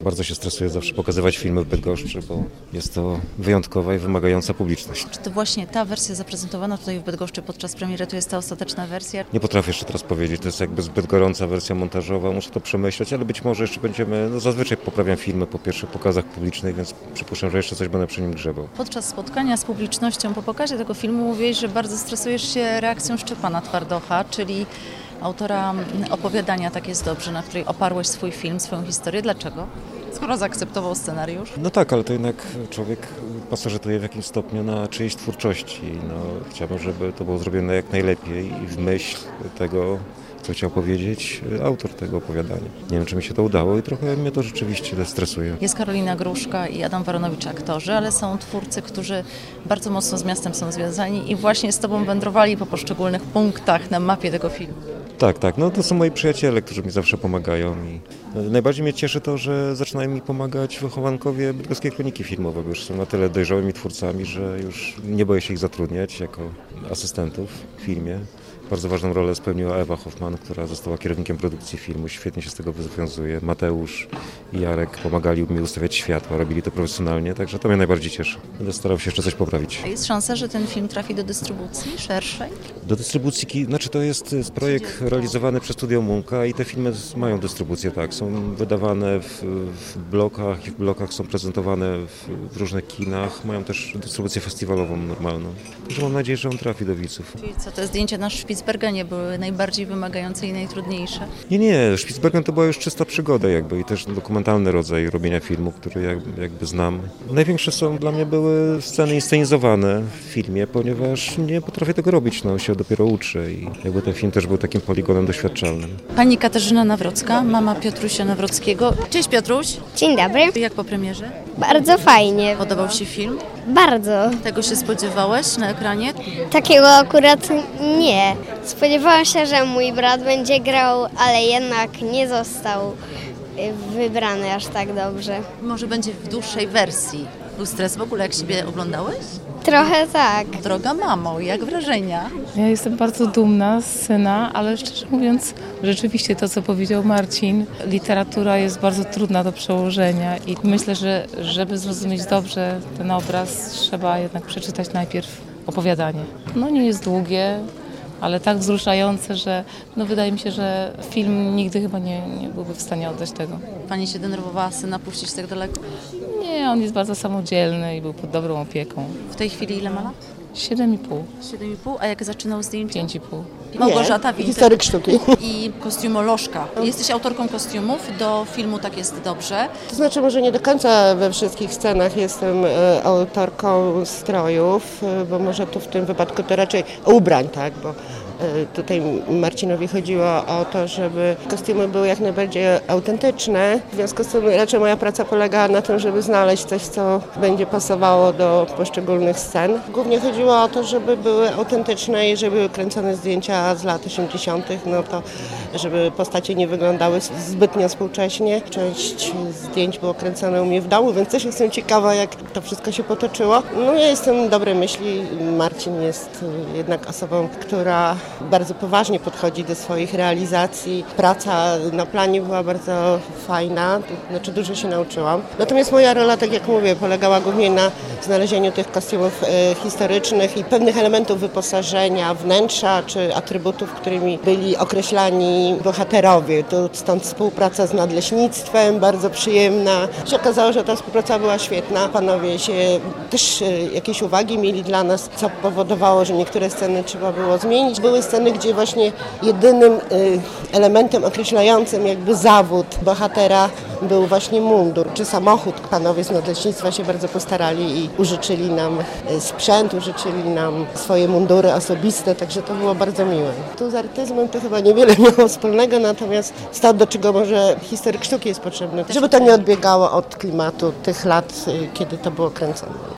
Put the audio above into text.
Bardzo się stresuję zawsze pokazywać filmy w Bydgoszczy, bo jest to wyjątkowa i wymagająca publiczność. Czy to właśnie ta wersja zaprezentowana tutaj w Bydgoszczy podczas premiery to jest ta ostateczna wersja? Nie potrafię jeszcze teraz powiedzieć, to jest jakby zbyt gorąca wersja montażowa, muszę to przemyśleć, ale być może jeszcze będziemy, zazwyczaj poprawiam filmy po pierwszych pokazach publicznych, więc przypuszczam, że jeszcze coś będę przy nim grzebał. Podczas spotkania z publicznością po pokazie tego filmu mówiłeś, że bardzo stresujesz się reakcją Szczepana Twardocha, czyli autora opowiadania Tak jest dobrze, na której oparłeś swój film, swoją historię. Dlaczego? Skoro zaakceptował scenariusz? No tak, ale to jednak człowiek pasożytuje w jakimś stopniu na czyjejś twórczości. No, chciałbym, żeby to było zrobione jak najlepiej i w myśl tego, co chciał powiedzieć autor tego opowiadania. Nie wiem, czy mi się to udało i trochę mnie to rzeczywiście stresuje. Jest Karolina Gruszka i Adam Baronowicz, aktorzy, ale są twórcy, którzy bardzo mocno z miastem są związani i właśnie z Tobą wędrowali po poszczególnych punktach na mapie tego filmu. Tak, no to są moi przyjaciele, którzy mi zawsze pomagają i najbardziej mnie cieszy to, że zaczynają mi pomagać wychowankowie Bydgoskiej Kroniki Filmowej, bo już są na tyle dojrzałymi twórcami, że już nie boję się ich zatrudniać jako asystentów w filmie. Bardzo ważną rolę spełniła Ewa Hoffman, która została kierownikiem produkcji filmu. Świetnie się z tego wywiązuje. Mateusz i Jarek pomagali mi ustawiać światła, robili to profesjonalnie, także to mnie najbardziej cieszy. Będę starał się jeszcze coś poprawić. A jest szansa, że ten film trafi do dystrybucji szerszej? Do dystrybucji, to jest projekt realizowany przez Studio Munka i te filmy mają dystrybucję, tak. Są wydawane w blokach i w blokach są prezentowane w różnych kinach. Mają też dystrybucję festiwalową normalną. Także mam nadzieję, że on trafi do widzów. Czyli co, te zdjęcia na Spitsbergenie były najbardziej wymagające i najtrudniejsze? Nie, Spitsbergen to była już czysta przygoda jakby i też dokumentalny rodzaj robienia filmu, który jakby znam. Największe dla mnie były sceny inscenizowane w filmie, ponieważ nie potrafię tego robić, się dopiero uczę i jakby ten film też był takim poligonem doświadczalnym. Pani Katarzyna Nawrocka, mama Piotrusia Nawrockiego. Cześć Piotruś! Dzień dobry. Jak po premierze? Bardzo fajnie. Podobał Ci się film? Bardzo. Tego się spodziewałeś na ekranie? Takiego akurat nie. Spodziewałam się, że mój brat będzie grał, ale jednak nie został wybrany aż tak dobrze. Może będzie w dłuższej wersji. Był stres w ogóle, jak siebie oglądałeś? Trochę tak. Droga mamo, jak wrażenia? Ja jestem bardzo dumna z syna, ale szczerze mówiąc, rzeczywiście to, co powiedział Marcin, literatura jest bardzo trudna do przełożenia i myślę, że żeby zrozumieć dobrze ten obraz, trzeba jednak przeczytać najpierw opowiadanie. Nie jest długie, ale tak wzruszające, że wydaje mi się, że film nigdy chyba nie byłby w stanie oddać tego. Pani się denerwowała syna puścić tak daleko? Nie, on jest bardzo samodzielny i był pod dobrą opieką. W tej chwili ile ma lat? 7,5. 7,5, a jak zaczynał zdjęcia? 5,5. Małgorzata Winter historyk sztuki. I kostiumolożka. Jesteś autorką kostiumów do filmu Tak jest dobrze. To znaczy może nie do końca we wszystkich scenach jestem autorką strojów, bo może tu w tym wypadku to raczej ubrań, tak, bo tutaj Marcinowi chodziło o to, żeby kostiumy były jak najbardziej autentyczne. W związku z tym raczej moja praca polegała na tym, żeby znaleźć coś, co będzie pasowało do poszczególnych scen. Głównie chodziło o to, żeby były autentyczne i żeby były kręcone zdjęcia z lat 80., to żeby postacie nie wyglądały zbytnio współcześnie. Część zdjęć było kręcone u mnie w domu, więc też jestem ciekawa, jak to wszystko się potoczyło. Ja jestem dobrej myśli. Marcin jest jednak osobą, która bardzo poważnie podchodzi do swoich realizacji. Praca na planie była bardzo fajna, dużo się nauczyłam. Natomiast moja rola, tak jak mówię, polegała głównie na znalezieniu tych kostiumów historycznych i pewnych elementów wyposażenia, wnętrza czy atrybutów, którymi byli określani bohaterowie. Stąd współpraca z nadleśnictwem, bardzo przyjemna. Się okazało, że ta współpraca była świetna. Panowie się też jakieś uwagi mieli dla nas, co powodowało, że niektóre sceny trzeba było zmienić. Były sceny, gdzie właśnie jedynym elementem określającym jakby zawód bohatera był właśnie mundur czy samochód. Panowie z nadleśnictwa się bardzo postarali i użyczyli nam sprzęt, użyczyli nam swoje mundury osobiste, także to było bardzo miłe. Tu z artyzmem to chyba niewiele miało wspólnego, natomiast to, do czego może historyk sztuki jest potrzebny, żeby to nie odbiegało od klimatu tych lat, kiedy to było kręcone.